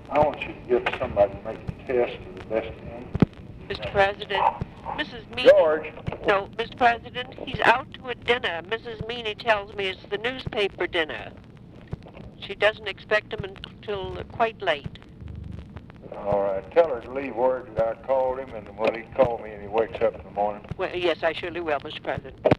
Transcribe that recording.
I want you to get somebody to make a test to the best of him. Mr. President, Mrs. Meany... George! No, Mr. President, he's out to a dinner. Mrs. Meany tells me it's the newspaper dinner. She doesn't expect him until quite late. All right. Tell her to leave word that I called him, and when he call me and he wakes up in the morning. Well, yes, I surely will, Mr. President.